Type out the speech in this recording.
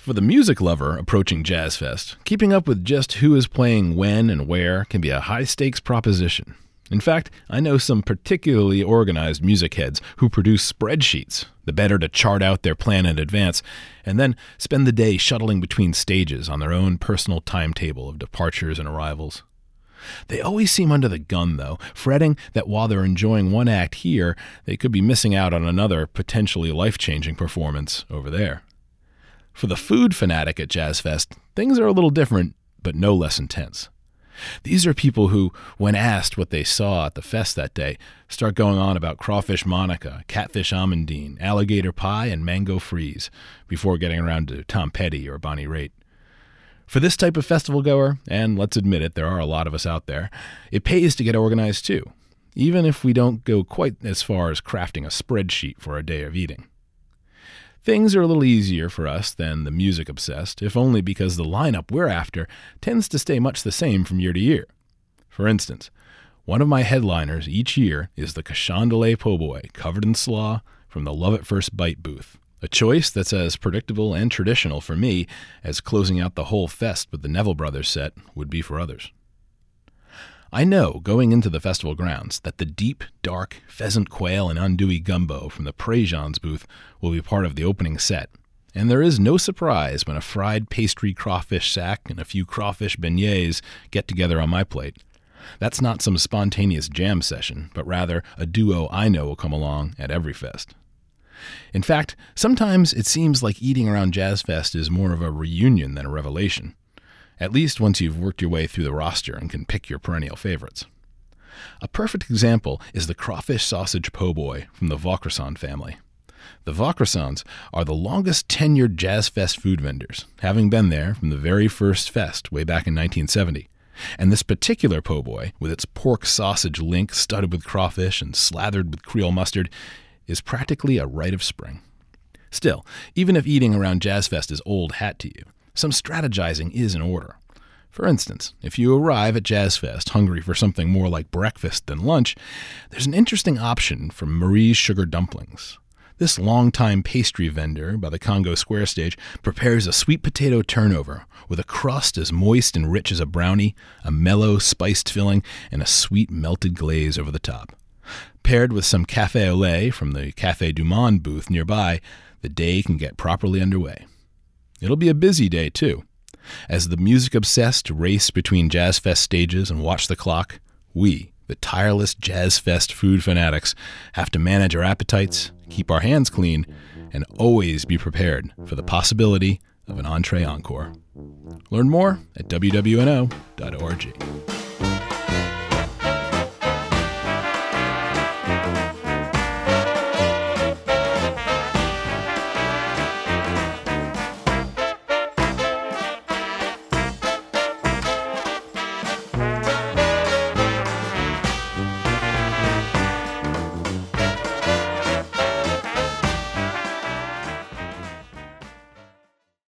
For the music lover approaching Jazz Fest, keeping up with just who is playing when and where can be a high-stakes proposition. In fact, I know some particularly organized music heads who produce spreadsheets, the better to chart out their plan in advance, and then spend the day shuttling between stages on their own personal timetable of departures and arrivals. They always seem under the gun, though, fretting that while they're enjoying one act here, they could be missing out on another potentially life-changing performance over there. For the food fanatic at Jazz Fest, things are a little different, but no less intense. These are people who, when asked what they saw at the fest that day, start going on about crawfish Monica, catfish amandine, alligator pie, and mango freeze, before getting around to Tom Petty or Bonnie Raitt. For this type of festival goer, and let's admit it, there are a lot of us out there, it pays to get organized too, even if we don't go quite as far as crafting a spreadsheet for a day of eating. Things are a little easier for us than the music-obsessed, if only because the lineup we're after tends to stay much the same from year to year. For instance, one of my headliners each year is the Cassandre Po' Boy, covered in slaw, from the Love at First Bite booth, a choice that's as predictable and traditional for me as closing out the whole fest with the Neville Brothers set would be for others. I know, going into the festival grounds, that the deep, dark pheasant quail and andouille gumbo from the Préjean's booth will be part of the opening set, and there is no surprise when a fried pastry crawfish sack and a few crawfish beignets get together on my plate. That's not some spontaneous jam session, but rather a duo I know will come along at every fest. In fact, sometimes it seems like eating around Jazz Fest is more of a reunion than a revelation. At least once you've worked your way through the roster and can pick your perennial favorites. A perfect example is the crawfish sausage po' boy from the Vaucresson family. The Vaucressons are the longest tenured Jazz Fest food vendors, having been there from the very first fest way back in 1970. And this particular po' boy, with its pork sausage link studded with crawfish and slathered with Creole mustard, is practically a rite of spring. Still, even if eating around Jazz Fest is old hat to you, some strategizing is in order. For instance, if you arrive at Jazz Fest hungry for something more like breakfast than lunch, there's an interesting option from Marie's Sugar Dumplings. This longtime pastry vendor by the Congo Square stage prepares a sweet potato turnover with a crust as moist and rich as a brownie, a mellow, spiced filling, and a sweet melted glaze over the top. Paired with some café au lait from the Café du Monde booth nearby, the day can get properly underway. It'll be a busy day, too. As the music-obsessed race between Jazz Fest stages and watch the clock, we, the tireless Jazz Fest food fanatics, have to manage our appetites, keep our hands clean, and always be prepared for the possibility of an entree encore. Learn more at wwno.org.